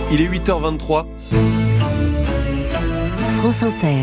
Il est 8h23. France Inter.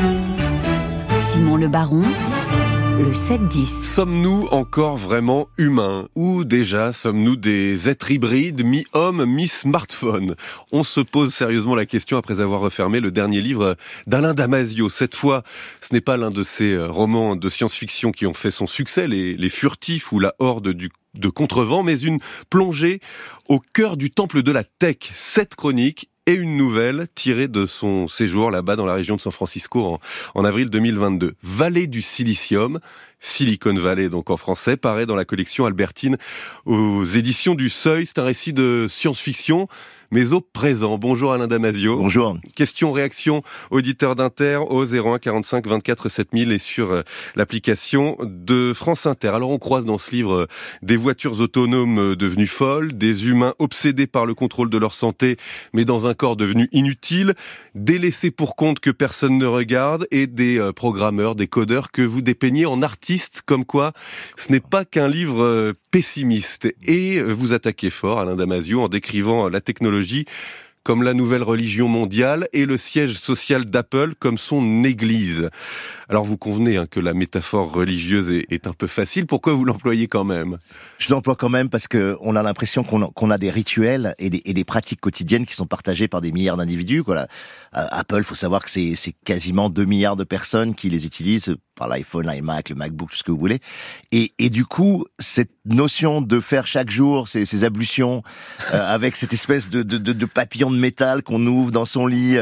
Simon Le Baron, le 7-10. Sommes-nous encore vraiment humains? Ou déjà sommes-nous des êtres hybrides, mi-homme, mi-smartphone? On se pose sérieusement la question après avoir refermé le dernier livre d'Alain Damasio. Cette fois, ce n'est pas l'un de ces romans de science-fiction qui ont fait son succès, les Furtifs ou La Horde de Contrevent, mais une plongée au cœur du temple de la tech. 7 chroniques et une nouvelle tirée de son séjour là-bas dans la région de San Francisco en avril 2022. Vallée du Silicium, Silicon Valley donc en français, paraît dans la collection Albertine aux éditions du Seuil. C'est un récit de science-fiction, mais au présent. Bonjour Alain Damasio. Bonjour. Question-réaction, auditeur d'Inter au 01 45 24 7000 et sur l'application de France Inter. Alors on croise dans ce livre des voitures autonomes devenues folles, des humains obsédés par le contrôle de leur santé, mais dans un corps devenu inutile, des laissés pour compte que personne ne regarde et des programmeurs, des codeurs que vous dépeignez en artistes, comme quoi ce n'est pas qu'un livre pessimiste. Et vous attaquez fort, Alain Damasio, en décrivant la technologie comme la nouvelle religion mondiale et le siège social d'Apple comme son église. Alors vous convenez que la métaphore religieuse est un peu facile. Pourquoi vous l'employez quand même? Je l'emploie quand même parce que on a l'impression qu'on a des rituels et des pratiques quotidiennes qui sont partagées par des milliards d'individus. Apple, faut savoir que c'est quasiment 2 milliards de personnes qui les utilisent par l'iPhone, l'iMac, le MacBook, tout ce que vous voulez. Et du coup, cette notion de faire chaque jour ces ablutions avec cette espèce de papillon de métal qu'on ouvre dans son lit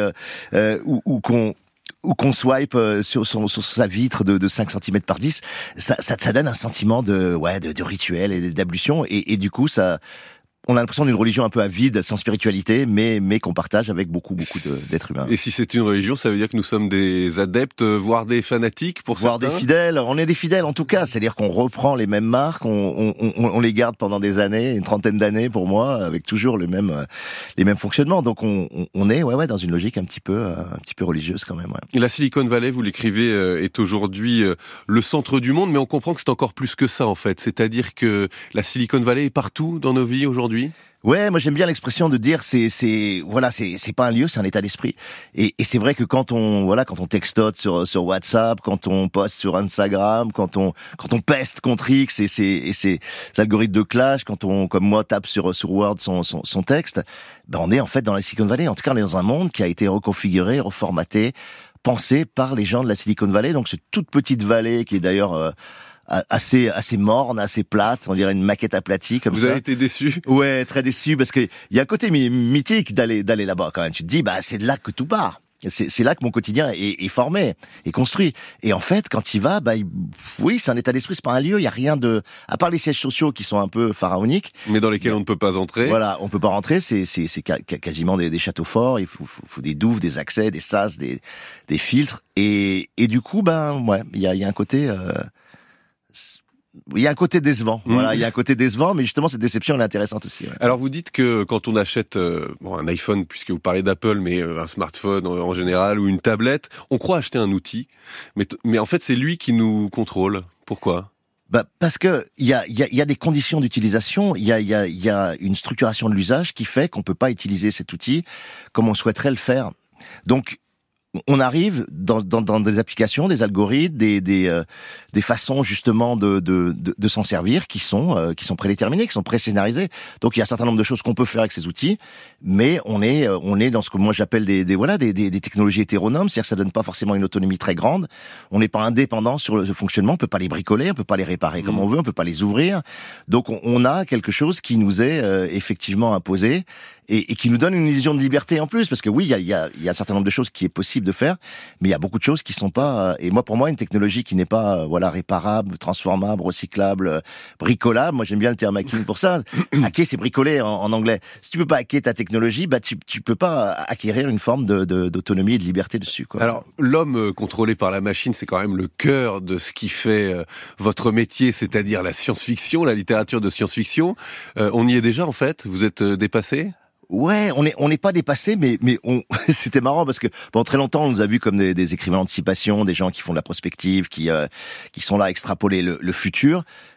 ou qu'on swipe sur sa vitre de 5 cm par 10, ça donne un sentiment de rituel et d'ablution et du coup on a l'impression d'une religion un peu avide, sans spiritualité, mais qu'on partage avec beaucoup d'êtres humains. Et si c'est une religion, ça veut dire que nous sommes des adeptes, voire des fanatiques pour certains? Voire des fidèles. On est des fidèles en tout cas. C'est-à-dire qu'on reprend les mêmes marques, on les garde pendant des années, une trentaine d'années pour moi, avec toujours les mêmes fonctionnements. Donc on est dans une logique un petit peu religieuse quand même. Ouais. La Silicon Valley, vous l'écrivez, est aujourd'hui le centre du monde, mais on comprend que c'est encore plus que ça en fait. C'est-à-dire que la Silicon Valley est partout dans nos vies aujourd'hui. Ouais, moi j'aime bien l'expression de dire c'est pas un lieu, c'est un état d'esprit. Et c'est vrai que quand on textote sur WhatsApp, quand on poste sur Instagram, quand on peste contre X et ces algorithmes de clash, quand on comme moi tape sur Word son texte, on est en fait dans la Silicon Valley. En tout cas, on est dans un monde qui a été reconfiguré, reformaté, pensé par les gens de la Silicon Valley. Donc cette toute petite vallée qui est d'ailleurs assez morne, assez plate, on dirait une maquette aplatie comme ça. Vous avez été déçu? Ouais, très déçu parce que il y a un côté mythique d'aller là-bas quand même. Tu te dis c'est de là que tout part. C'est là que mon quotidien est formé, est construit. Et en fait, quand il va, oui, c'est un état d'esprit, c'est pas un lieu. Il y a rien à part les sièges sociaux qui sont un peu pharaoniques, mais dans lesquels on ne peut pas entrer. Voilà, on peut pas rentrer. C'est quasiment des châteaux forts. Il faut des douves, des accès, des sas, des filtres. Et du coup, il y a un côté. Il y a un côté décevant. Voilà, il y a un côté décevant, mais justement cette déception elle est intéressante aussi. Ouais. Alors vous dites que quand on achète un iPhone, puisque vous parlez d'Apple, mais un smartphone en général ou une tablette, on croit acheter un outil, mais en fait c'est lui qui nous contrôle. Pourquoi? Parce que il y a des conditions d'utilisation, il y a une structuration de l'usage qui fait qu'on peut pas utiliser cet outil comme on souhaiterait le faire. Donc on arrive dans des applications, des algorithmes, des façons justement de s'en servir qui sont prédéterminées, qui sont pré-scénarisées. Donc il y a un certain nombre de choses qu'on peut faire avec ces outils, mais on est dans ce que moi j'appelle des technologies hétéronomes, c'est-à-dire que ça donne pas forcément une autonomie très grande. On n'est pas indépendant sur le fonctionnement, on peut pas les bricoler, on peut pas les réparer comme on veut, on peut pas les ouvrir. Donc on a quelque chose qui nous est effectivement imposé. Et qui nous donne une illusion de liberté en plus, parce que oui, il y a un certain nombre de choses qui est possible de faire, mais il y a beaucoup de choses qui sont pas. Et moi, pour moi, une technologie qui n'est pas réparable, transformable, recyclable, bricolable. Moi, j'aime bien le terme hacking pour ça. Hacker, c'est bricoler en anglais. Si tu peux pas hacker ta technologie, tu peux pas acquérir une forme d'autonomie et de liberté dessus, quoi. Alors, l'homme contrôlé par la machine, c'est quand même le cœur de ce qui fait votre métier, c'est-à-dire la science-fiction, la littérature de science-fiction. On y est déjà, en fait. Vous êtes dépassé? Ouais, on n'est pas dépassé, mais c'était marrant parce que pendant très longtemps on nous a vus comme des écrivains d'anticipation, des gens qui font de la prospective, qui sont là à extrapoler le futur.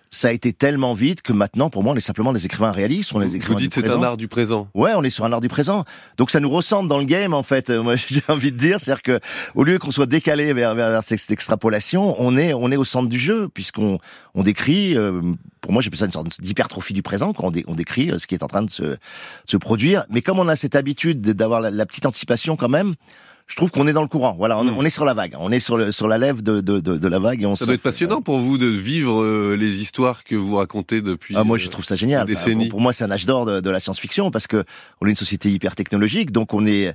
ça a été tellement vite que maintenant, pour moi, on est simplement des écrivains réalistes. On est des écrivains Vous dites du c'est présent. un art du présent. Ouais, on est sur un art du présent. Donc ça nous ressemble dans le game, en fait. Moi, j'ai envie de dire, c'est-à-dire que au lieu qu'on soit décalé vers cette extrapolation, on est au centre du jeu, puisqu'on décrit. Pour moi, j'appelle ça une sorte d'hypertrophie du présent, quand on décrit ce qui est en train de se produire. Mais comme on a cette habitude d'avoir la petite anticipation, quand même. Je trouve qu'on est dans le courant. Voilà, on est sur la vague. On est sur la lève de la vague. Et ça doit être passionnant pour vous de vivre les histoires que vous racontez depuis. Moi, je trouve ça génial. Décennies. Pour moi, c'est un âge d'or de la science-fiction parce que on est une société hyper technologique, donc on est.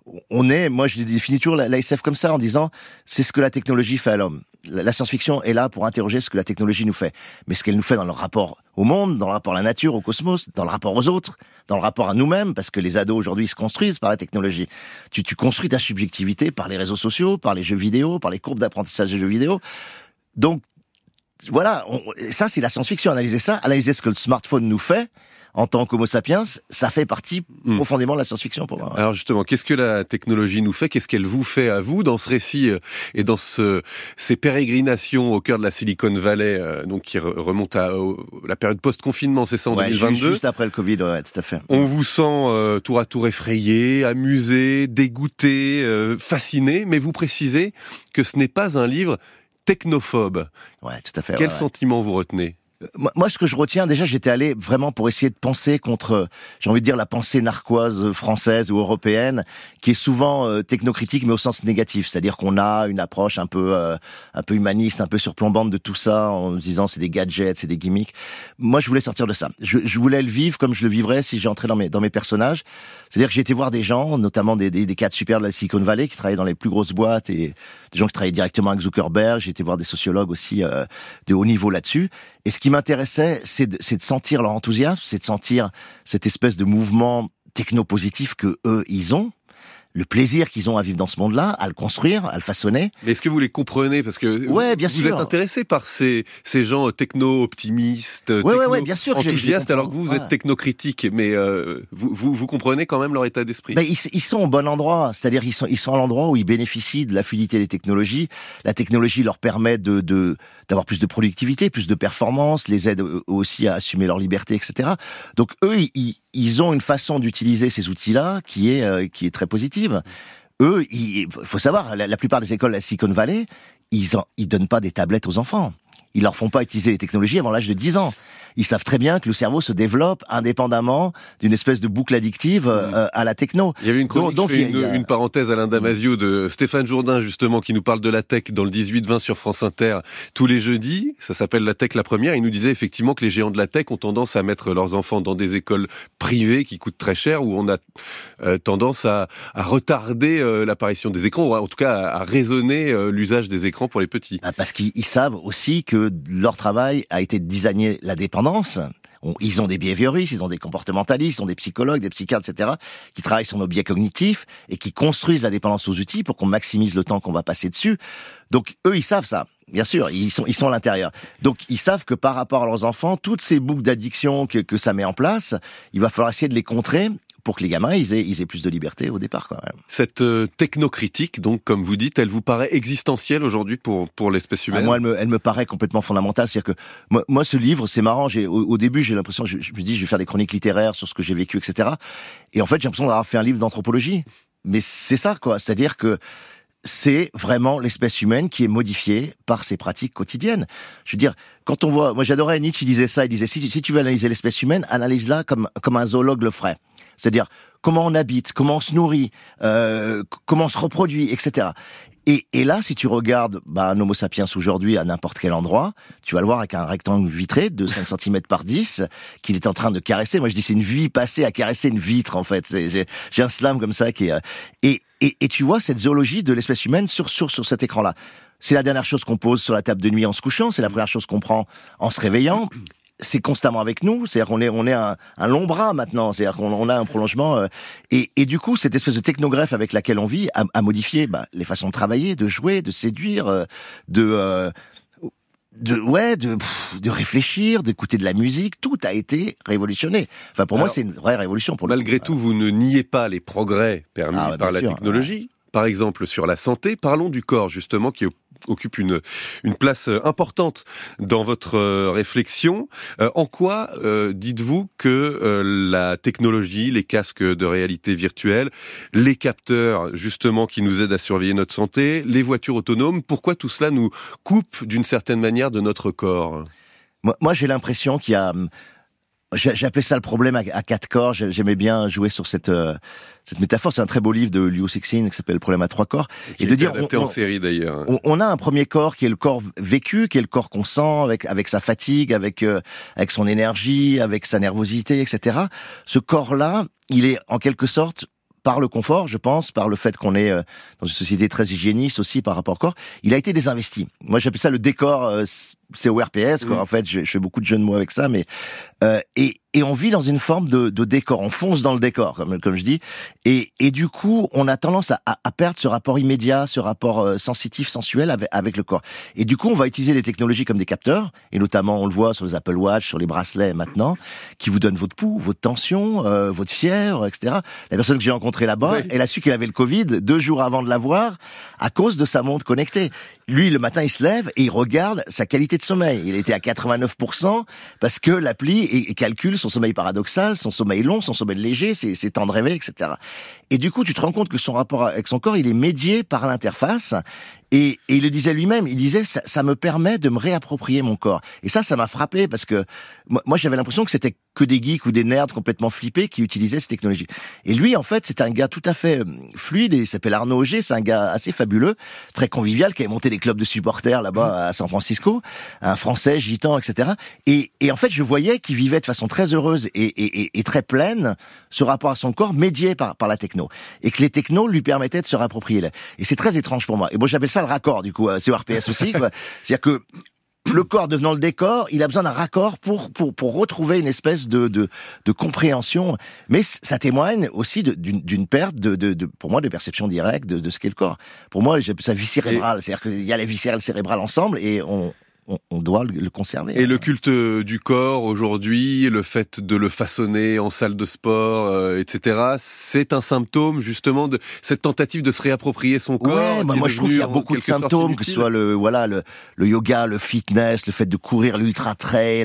Moi, je définis toujours la SF comme ça en disant, c'est ce que la technologie fait à l'homme. La science-fiction est là pour interroger ce que la technologie nous fait. Mais ce qu'elle nous fait dans le rapport au monde, dans le rapport à la nature, au cosmos, dans le rapport aux autres, dans le rapport à nous-mêmes, parce que les ados aujourd'hui se construisent par la technologie. Tu construis ta subjectivité par les réseaux sociaux, par les jeux vidéo, par les courbes d'apprentissage des jeux vidéo. Donc, voilà, ça c'est la science-fiction. Analyser ce que le smartphone nous fait, en tant qu'homo sapiens, ça fait partie profondément de la science-fiction pour moi. Alors justement, qu'est-ce que la technologie nous fait ? Qu'est-ce qu'elle vous fait à vous dans ce récit et dans ces pérégrinations au cœur de la Silicon Valley, donc qui remonte à la période post-confinement, c'est ça en 2022 ? Juste après le Covid, ouais, tout à fait. On vous sent tour à tour effrayé, amusé, dégoûté, fasciné, mais vous précisez que ce n'est pas un livre technophobe. Ouais, tout à fait. Quel sentiment vous retenez ? Moi, ce que je retiens, déjà, j'étais allé vraiment pour essayer de penser contre, j'ai envie de dire, la pensée narquoise française ou européenne, qui est souvent technocritique, mais au sens négatif. C'est-à-dire qu'on a une approche un peu humaniste, un peu surplombante de tout ça, en se disant c'est des gadgets, c'est des gimmicks. Moi, je voulais sortir de ça. Je voulais le vivre comme je le vivrais si j'entrais dans mes personnages. C'est-à-dire que j'ai été voir des gens, notamment des cadres super de la Silicon Valley, qui travaillaient dans les plus grosses boîtes et des gens qui travaillaient directement avec Zuckerberg. J'ai été voir des sociologues aussi de haut niveau là-dessus. Et ce qui m'intéressait, c'est de sentir leur enthousiasme, c'est de sentir cette espèce de mouvement techno-positif que eux, ils ont. Le plaisir qu'ils ont à vivre dans ce monde-là, à le construire, à le façonner. Mais est-ce que vous les comprenez ? Parce que vous êtes intéressé par ces gens techno-optimistes, bien sûr, enthousiastes, alors que vous êtes technocritique. Mais vous comprenez quand même leur état d'esprit. Ils sont au bon endroit. C'est-à-dire ils sont à l'endroit où ils bénéficient de la fluidité des technologies. La technologie leur permet d'avoir plus de productivité, plus de performance, les aide aussi à assumer leur liberté, etc. Donc eux, ils ont une façon d'utiliser ces outils-là qui est très positive. Eux, il faut savoir, la plupart des écoles à Silicon Valley, ils donnent pas des tablettes aux enfants. Ils leur font pas utiliser les technologies avant l'âge de 10 ans. Ils savent très bien que le cerveau se développe indépendamment d'une espèce de boucle addictive à la techno. Il y avait une chronique, une parenthèse, Alain Damasio, de Stéphane Jourdain, justement, qui nous parle de la tech dans le 18-20 sur France Inter tous les jeudis. Ça s'appelle La Tech la Première. Il nous disait effectivement que les géants de la tech ont tendance à mettre leurs enfants dans des écoles privées qui coûtent très cher, où on a tendance à retarder l'apparition des écrans, ou en tout cas à raisonner l'usage des écrans pour les petits. Parce qu'ils savent aussi que leur travail a été de designer la dépendance. Ils ont des behavioristes, ils ont des comportementalistes, ils ont des psychologues, des psychiatres, etc., qui travaillent sur nos biais cognitifs et qui construisent la dépendance aux outils pour qu'on maximise le temps qu'on va passer dessus. Donc, eux, ils savent ça. Bien sûr, ils sont à l'intérieur. Donc, ils savent que par rapport à leurs enfants, toutes ces boucles d'addiction que ça met en place, il va falloir essayer de les contrer pour que les gamins ils aient plus de liberté au départ, quand même. Cette technocritique, donc, comme vous dites, elle vous paraît existentielle aujourd'hui pour l'espèce humaine ? Moi, elle me paraît complètement fondamentale. C'est-à-dire que moi, ce livre, c'est marrant. Au début, j'ai l'impression, je me dis, je vais faire des chroniques littéraires sur ce que j'ai vécu, etc. Et en fait, j'ai l'impression d'avoir fait un livre d'anthropologie. Mais c'est ça, quoi. C'est-à-dire que c'est vraiment l'espèce humaine qui est modifiée par ses pratiques quotidiennes. Je veux dire, quand on voit, moi j'adorais Nietzsche, il disait ça, il disait si tu veux analyser l'espèce humaine, analyse-la comme un zoologue le ferait. C'est-à-dire comment on habite, comment on se nourrit, comment on se reproduit, etc. Et là, si tu regardes un Homo sapiens aujourd'hui à n'importe quel endroit, tu vas le voir avec un rectangle vitré de 5 cm par 10 qu'il est en train de caresser. Moi, je dis c'est une vie passée à caresser une vitre, en fait. J'ai un slam comme ça qui est... Et tu vois cette zoologie de l'espèce humaine sur cet écran-là. C'est la dernière chose qu'on pose sur la table de nuit en se couchant, c'est la première chose qu'on prend en se réveillant. C'est constamment avec nous, c'est-à-dire qu'on est un long bras maintenant, c'est-à-dire qu'on a un prolongement. Et du coup, cette espèce de technogreffe avec laquelle on vit a modifié les façons de travailler, de jouer, de séduire, de réfléchir, d'écouter de la musique. Tout a été révolutionné. Enfin, pour moi, c'est une vraie révolution. Malgré tout, vous ne niez pas les progrès permis par la technologie. par exemple sur la santé, parlons du corps justement qui occupe une place importante dans votre réflexion. En quoi dites-vous que la technologie, les casques de réalité virtuelle, les capteurs justement qui nous aident à surveiller notre santé, les voitures autonomes, pourquoi tout cela nous coupe d'une certaine manière de notre corps ? Moi, j'ai l'impression qu'il y a... J'ai appelé ça le problème à 4 corps. J'aimais bien jouer sur cette métaphore. C'est un très beau livre de Liu Cixin qui s'appelle Le problème à 3 corps. Et de dire, adapté en série d'ailleurs. On a un premier corps qui est le corps vécu, qui est le corps qu'on sent avec sa fatigue, avec son énergie, avec sa nervosité, etc. Ce corps-là, il est en quelque sorte par le confort, je pense, par le fait qu'on est dans une société très hygiéniste aussi par rapport au corps, il a été désinvesti. Moi, j'appelle ça le décor CORPS, quoi. En fait, je fais beaucoup de jeux de mots avec ça, mais et on vit dans une forme de décor. On fonce dans le décor, comme je dis, et du coup, on a tendance à perdre ce rapport immédiat, ce rapport sensitif, sensuel avec le corps. Et du coup, on va utiliser les technologies comme des capteurs, et notamment, on le voit sur les Apple Watch, sur les bracelets maintenant, qui vous donnent votre pouls, votre tension, votre fièvre, etc. La personne que j'ai rencontrée là-bas, oui, elle a su qu'elle avait le Covid 2 jours avant de l'avoir, à cause de sa montre connectée. Lui, le matin, il se lève et il regarde sa qualité de sommeil. Il était à 89% parce que l'appli calcule son sommeil paradoxal, son sommeil long, son sommeil léger, ses temps de réveil, etc. Et du coup, tu te rends compte que son rapport avec son corps, il est médié par l'interface. Et il le disait lui-même, il disait ça me permet de me réapproprier mon corps. Et ça m'a frappé parce que moi j'avais l'impression que c'était que des geeks ou des nerds complètement flippés qui utilisaient ces technologies. Et lui, en fait, c'est un gars tout à fait fluide, et il s'appelle Arnaud Auger, c'est un gars assez fabuleux, très convivial, qui avait monté des clubs de supporters là-bas à San Francisco, un Français, gitan, etc. Et en fait, je voyais qu'il vivait de façon très heureuse et très pleine ce rapport à son corps médié par la techno. Et que les technos lui permettaient de se réapproprier. Et c'est très étrange pour moi. Et moi, j'appelle ça le raccord, du coup, CORPS aussi, quoi. C'est-à-dire que le corps devenant le décor, il a besoin d'un raccord pour retrouver une espèce de compréhension. Mais ça témoigne aussi d'une perte pour moi, de perception directe de ce qu'est le corps. Pour moi, j'appelle ça vie cérébrale. C'est-à-dire qu'il y a la viscère et le cérébral ensemble, et on doit le conserver. Et le culte du corps aujourd'hui, le fait de le façonner en salle de sport, etc., c'est un symptôme justement de cette tentative de se réapproprier son corps. Ouais, moi je trouve qu'il y a beaucoup de symptômes, que ce soit le yoga, le fitness, le fait de courir l'ultra trail,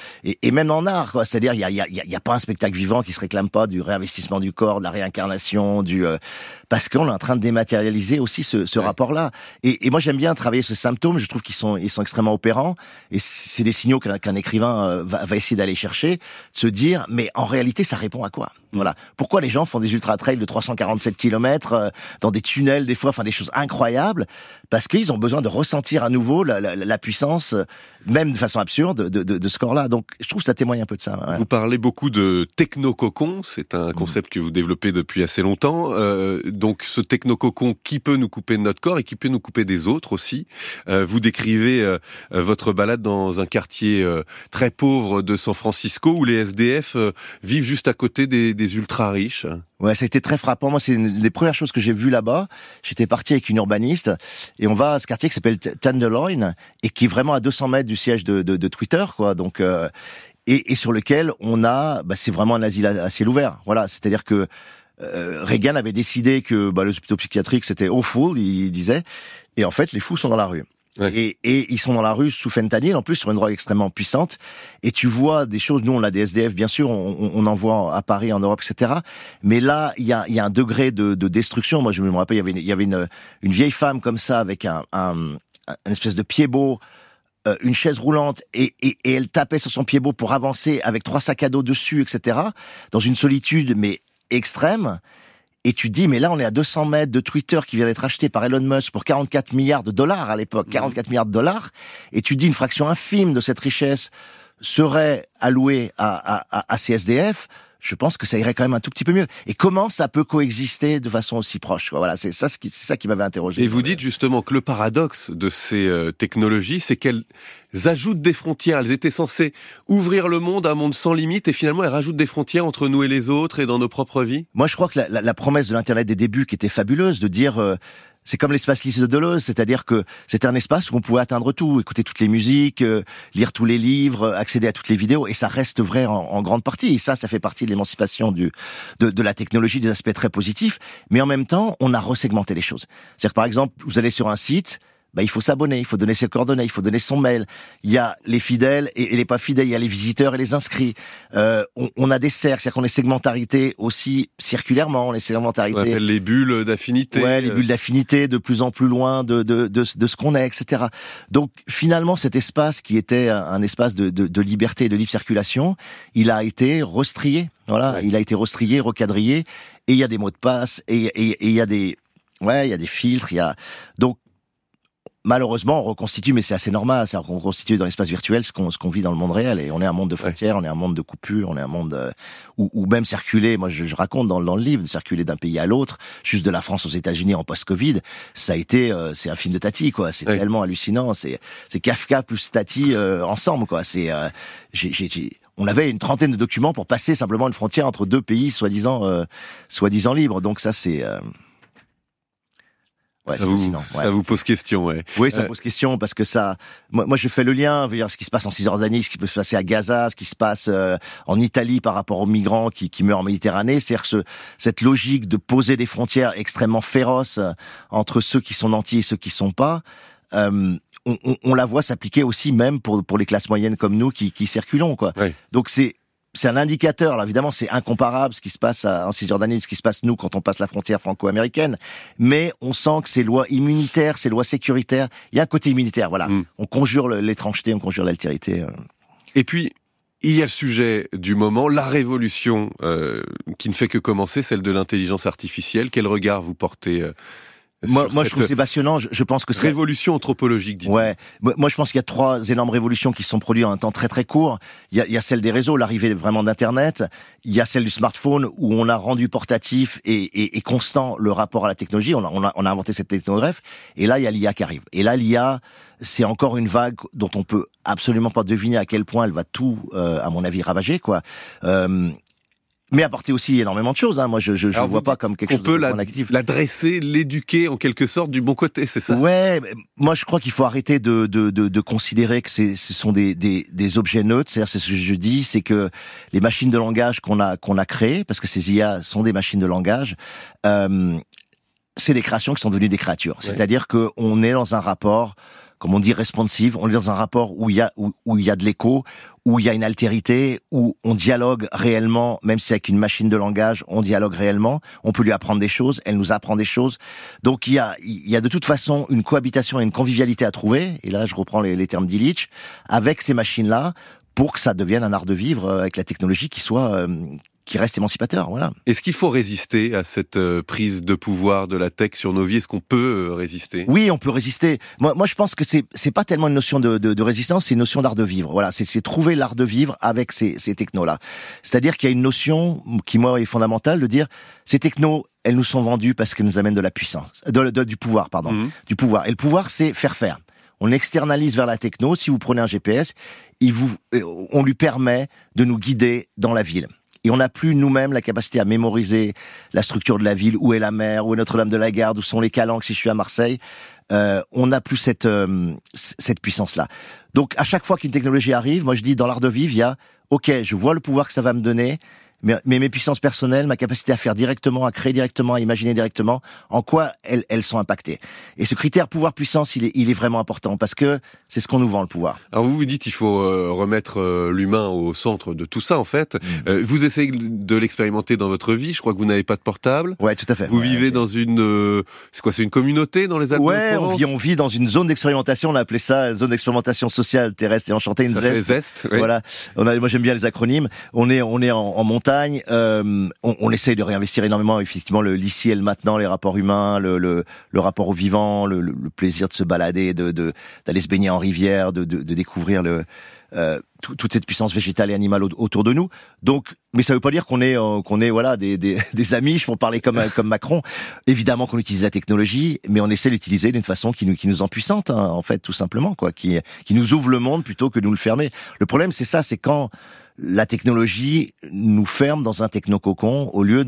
et même en art, quoi. C'est-à-dire il y a pas un spectacle vivant qui se réclame pas du réinvestissement du corps, de la réincarnation, parce qu'on est en train de dématérialiser aussi ce rapport-là. Et moi j'aime bien travailler ce symptôme. Je trouve qu'ils sont extrêmement opérants. Et c'est des signaux qu'un écrivain va essayer d'aller chercher, de se dire, mais en réalité, ça répond à quoi ? Voilà. Pourquoi les gens font des ultra-trails de 347 km dans des tunnels, des fois, enfin des choses incroyables ? Parce qu'ils ont besoin de ressentir à nouveau la puissance, même de façon absurde, de ce corps-là. Donc, je trouve que ça témoigne un peu de ça. Ouais. Vous parlez beaucoup de technococon, c'est un concept que vous développez depuis assez longtemps. Donc, ce technococon qui peut nous couper de notre corps et qui peut nous couper des autres aussi. Vous décrivez votre balade dans un quartier très pauvre de San Francisco où les SDF vivent juste à côté des ultra riches. Ouais, ça a été très frappant. Moi, c'est une des premières choses que j'ai vues là-bas. J'étais parti avec une urbaniste et on va à ce quartier qui s'appelle Tenderloin et qui est vraiment à 200 mètres du siège de Twitter, quoi. Donc, et sur lequel on a, c'est vraiment un asile à ciel ouvert. Voilà, c'est-à-dire que Reagan avait décidé que les hôpitaux psychiatriques c'était awful, il disait, et en fait les fous sont dans la rue. Ouais. Et ils sont dans la rue sous fentanyl, en plus sur une drogue extrêmement puissante. Et tu vois des choses, nous on a des SDF, bien sûr, on en voit à Paris, en Europe, etc. Mais là, il y a un degré de destruction. Moi, je me rappelle, il y avait une vieille femme comme ça avec un espèce de pied-beau, une chaise roulante, et elle tapait sur son pied-beau pour avancer avec 3 sacs à dos dessus, etc. Dans une solitude mais extrême. Et tu te dis, mais là, on est à 200 mètres de Twitter qui vient d'être acheté par Elon Musk pour 44 milliards de dollars à l'époque, 44 milliards de dollars. Et tu te dis, une fraction infime de cette richesse serait allouée à ces SDF. Je pense que ça irait quand même un tout petit peu mieux. Et comment ça peut coexister de façon aussi proche, quoi. Voilà, c'est ça qui m'avait interrogé. Et vous dites justement que le paradoxe de ces technologies, c'est qu'elles ajoutent des frontières. Elles étaient censées ouvrir le monde, un monde sans limite, et finalement elles rajoutent des frontières entre nous et les autres et dans nos propres vies. Moi, je crois que la promesse de l'Internet des débuts, qui était fabuleuse, de dire c'est comme l'espace Lys de Deleuze, c'est-à-dire que c'était un espace où on pouvait atteindre tout, écouter toutes les musiques, lire tous les livres, accéder à toutes les vidéos, et ça reste vrai en grande partie. Et ça fait partie de l'émancipation de la technologie, des aspects très positifs. Mais en même temps, on a resegmenté les choses. C'est-à-dire que par exemple, vous allez sur un site, il faut s'abonner, il faut donner ses coordonnées, il faut donner son mail. Il y a les fidèles et les pas fidèles, il y a les visiteurs et les inscrits. On a des cercles, c'est-à-dire qu'on est segmentarité aussi circulairement, on est segmentarité. On appelle les bulles d'affinité. Ouais, les bulles d'affinité, de plus en plus loin de ce qu'on est, etc. Donc finalement, cet espace qui était un espace de liberté et de libre circulation, il a été restrié. Voilà, il a été restrié, recadré, et il y a des mots de passe, et il y a des filtres, donc malheureusement, on reconstitue, mais c'est assez normal, c'est-à-dire qu'on reconstitue dans l'espace virtuel ce qu'on vit dans le monde réel, et on est un monde de frontières, on est un monde de coupures, on est un monde où même circuler, moi je raconte dans le livre, de circuler d'un pays à l'autre, juste de la France aux États-Unis en post-Covid, ça a été, c'est un film de Tati, quoi, c'est tellement hallucinant, c'est Kafka plus Tati ensemble, quoi, on avait une trentaine de documents pour passer simplement une frontière entre deux pays soi-disant libres, donc ça c'est... Ouais, ça vous pose question, ouais. Oui, ça pose question parce que moi je fais le lien, ce qui se passe en Cisjordanie, ce qui peut se passer à Gaza, ce qui se passe en Italie par rapport aux migrants qui meurent en Méditerranée, c'est-à-dire cette logique de poser des frontières extrêmement féroces entre ceux qui sont nantis et ceux qui sont pas. On la voit s'appliquer aussi même pour les classes moyennes comme nous qui circulons, quoi. Oui. Donc c'est un indicateur. Alors évidemment, c'est incomparable ce qui se passe en Cisjordanie, ce qui se passe nous quand on passe la frontière franco-américaine. Mais on sent que ces lois immunitaires, ces lois sécuritaires, il y a un côté immunitaire. Voilà, on conjure l'étrangeté, on conjure l'altérité. Et puis il y a le sujet du moment, la révolution qui ne fait que commencer, celle de l'intelligence artificielle. Quel regard vous portez Moi, je trouve que c'est passionnant. Je pense que c'est révolution anthropologique. Dites-vous. Ouais. Moi, je pense qu'il y a 3 énormes révolutions qui se sont produites en un temps très très court. Il y a celle des réseaux, l'arrivée vraiment d'Internet. Il y a celle du smartphone où on a rendu portatif et constant le rapport à la technologie. On a inventé cette technogreffe. Et là, il y a l'IA qui arrive. Et là, l'IA, c'est encore une vague dont on peut absolument pas deviner à quel point elle va tout, à mon avis, ravager, quoi. Mais apporter aussi énormément de choses. Hein. Moi, je vois pas comme quelque chose de négatif. La dresser, l'éduquer en quelque sorte du bon côté, c'est ça? Ouais. Moi, je crois qu'il faut arrêter de considérer que ce sont des objets neutres. C'est-à-dire, c'est ce que je dis, c'est que les machines de langage qu'on a créées, parce que ces IA sont des machines de langage, c'est des créations qui sont devenues des créatures. Ouais. C'est-à-dire que on est dans un rapport, comme on dit, responsive. On est dans un rapport où il y a de l'écho, où il y a une altérité, où on dialogue réellement, même si c'est avec une machine de langage, on dialogue réellement. On peut lui apprendre des choses, elle nous apprend des choses. Donc il y a de toute façon une cohabitation et une convivialité à trouver. Et là, je reprends les termes d'Illich, avec ces machines-là, pour que ça devienne un art de vivre avec la technologie qui reste émancipateur, voilà. Est-ce qu'il faut résister à cette prise de pouvoir de la tech sur nos vies? Est-ce qu'on peut résister? Oui, on peut résister. Moi, je pense que c'est pas tellement une notion de résistance, c'est une notion d'art de vivre. Voilà, c'est trouver l'art de vivre avec ces technos-là. C'est-à-dire qu'il y a une notion qui, moi, est fondamentale, de dire ces technos, elles nous sont vendues parce qu'elles nous amènent de la puissance, du pouvoir, pardon, du pouvoir. Et le pouvoir, c'est faire. On externalise vers la techno. Si vous prenez un GPS, on lui permet de nous guider dans la ville. Et on n'a plus nous-mêmes la capacité à mémoriser la structure de la ville, où est la mer, où est Notre-Dame de la Garde, où sont les calanques si je suis à Marseille. On n'a plus cette puissance-là. Donc à chaque fois qu'une technologie arrive, moi je dis dans l'art de vivre, il y a OK, je vois le pouvoir que ça va me donner, mais mes puissances personnelles, ma capacité à faire directement, à créer directement, à imaginer directement, en quoi elles sont impactées. Et ce critère pouvoir-puissance, il est vraiment important parce que c'est ce qu'on nous vend, le pouvoir. Alors vous dites il faut remettre l'humain au centre de tout ça en fait. Vous essayez de l'expérimenter dans votre vie. Je crois que vous n'avez pas de portable. Ouais, tout à fait. Vous vivez dans une c'est une communauté dans les Alpes-de-Provence? Ouais, on vit dans une zone d'expérimentation. On a appelé ça zone d'expérimentation sociale terrestre et enchantée. Une ZEST. ZEST, oui. Voilà. Moi j'aime bien les acronymes. On est en montagne. On essaye de réinvestir énormément, effectivement, l'ici et le maintenant, les rapports humains, le rapport au vivant, le plaisir de se balader, d'aller se baigner en rivière, de découvrir toute cette puissance végétale et animale autour de nous. Donc, mais ça veut pas dire qu'on est voilà des amis, pour parler comme Macron. Évidemment qu'on utilise la technologie, mais on essaie d'utiliser d'une façon qui nous empuissante, hein, en fait, tout simplement, quoi, qui nous ouvre le monde plutôt que de nous le fermer. Le problème, c'est ça, c'est quand la technologie nous ferme dans un technococon au lieu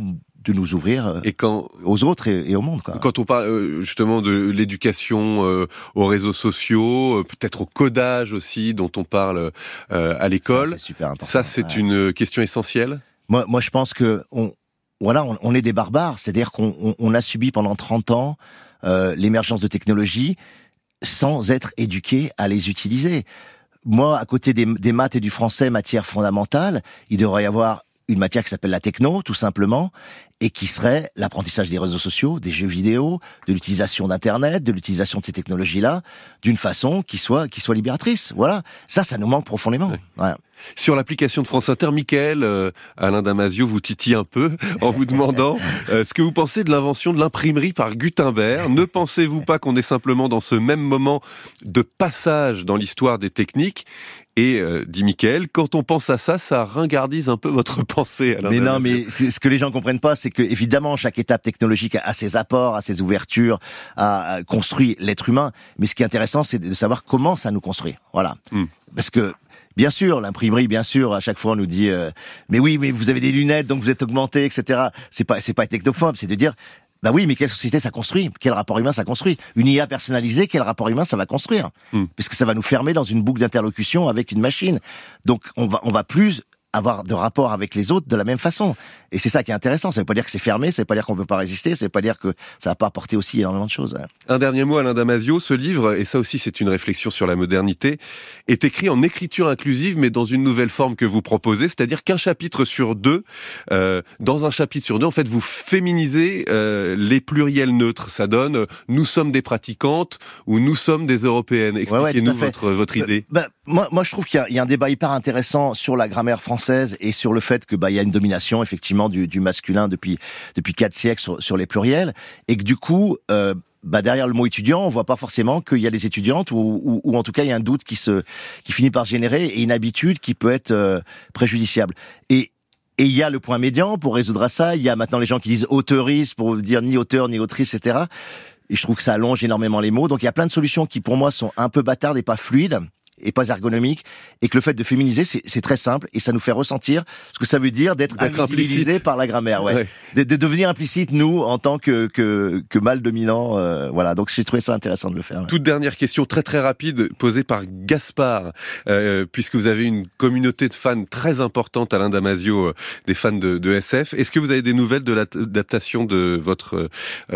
nous ouvrir aux autres et au monde, quoi. Quand on parle justement de l'éducation aux réseaux sociaux, peut-être au codage aussi, dont on parle à l'école, ça, c'est super important. Ça, c'est une question essentielle. Moi, je pense que on est des barbares, c'est-à-dire qu'on a subi pendant 30 ans l'émergence de technologies sans être éduqués à les utiliser. Moi, à côté des maths et du français, matière fondamentale, il devrait y avoir une matière qui s'appelle la techno, tout simplement, et qui serait l'apprentissage des réseaux sociaux, des jeux vidéo, de l'utilisation d'Internet, de l'utilisation de ces technologies-là, d'une façon qui soit libératrice. Voilà. Ça nous manque profondément. Ouais. Ouais. Sur l'application de France Inter, Mickaël, Alain Damasio vous titille un peu en vous demandant ce que vous pensez de l'invention de l'imprimerie par Gutenberg. Ne pensez-vous pas qu'on est simplement dans ce même moment de passage dans l'histoire des techniques ? Et dit Mickaël, quand on pense à ça, ça ringardise un peu votre pensée, Alain Damasio. Non, mais ce que les gens comprennent pas, c'est que évidemment chaque étape technologique a ses apports, a ses ouvertures, a construit l'être humain. Mais ce qui est intéressant, c'est de savoir comment ça nous construit. Voilà, parce que bien sûr, l'imprimerie, bien sûr, à chaque fois on nous dit mais oui, mais vous avez des lunettes, donc vous êtes augmenté, etc. C'est pas technophobe, c'est de dire bah oui, mais quelle société ça construit ? Quel rapport humain ça construit ? Une IA personnalisée, quel rapport humain ça va construire ? Parce que ça va nous fermer dans une boucle d'interlocution avec une machine. Donc on va plus avoir de rapport avec les autres de la même façon. Et c'est ça qui est intéressant. Ça veut pas dire que c'est fermé, ça veut pas dire qu'on peut pas résister, ça veut pas dire que ça va pas apporter aussi énormément de choses. Un dernier mot, Alain Damasio. Ce livre, et ça aussi c'est une réflexion sur la modernité, est écrit en écriture inclusive, mais dans une nouvelle forme que vous proposez, c'est-à-dire qu'un chapitre sur deux, dans un chapitre sur deux, en fait, vous féminisez les pluriels neutres. Ça donne « nous sommes des pratiquantes » ou « nous sommes des européennes ». Expliquez-nous votre idée. Moi, je trouve qu'il y a un débat hyper intéressant sur la grammaire française et sur le fait que il y a une domination effectivement du masculin depuis 4 siècles sur les pluriels, et que du coup derrière le mot étudiant, on voit pas forcément qu'il y a des étudiantes ou en tout cas il y a un doute qui finit par générer et une habitude qui peut être préjudiciable. Et il y a le point médian pour résoudre ça. Il y a maintenant les gens qui disent auteurice pour dire ni auteur ni autrice, etc. Et je trouve que ça allonge énormément les mots. Donc il y a plein de solutions qui pour moi sont un peu bâtardes et pas fluides et pas ergonomique, et que le fait de féminiser, c'est très simple, et ça nous fait ressentir ce que ça veut dire d'être invisibilisé par la grammaire, ouais. De devenir implicite, nous, en tant que mâle dominant, voilà. Donc j'ai trouvé ça intéressant de le faire. Ouais. Toute dernière question très très rapide posée par Gaspard, puisque vous avez une communauté de fans très importante, Alain Damasio, des fans de SF. Est-ce que vous avez des nouvelles de l'adaptation de votre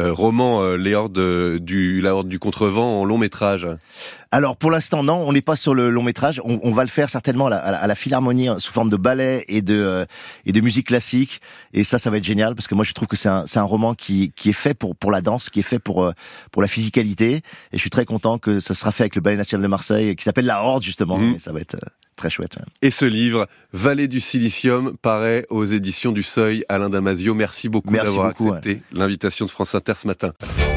roman La Horde du Contrevent en long métrage ? Alors pour l'instant non, on n'est pas sur le long métrage. On va le faire certainement à la Philharmonie sous forme de ballet et de musique classique. Et ça va être génial parce que moi je trouve que c'est un roman qui est fait pour la danse, qui est fait pour la physicalité. Et je suis très content que ça sera fait avec le Ballet National de Marseille, qui s'appelle La Horde justement. Et ça va être très chouette. Même. Et ce livre, Vallée du Silicium, paraît aux éditions du Seuil. Alain Damasio, merci beaucoup d'avoir accepté l'invitation de France Inter ce matin.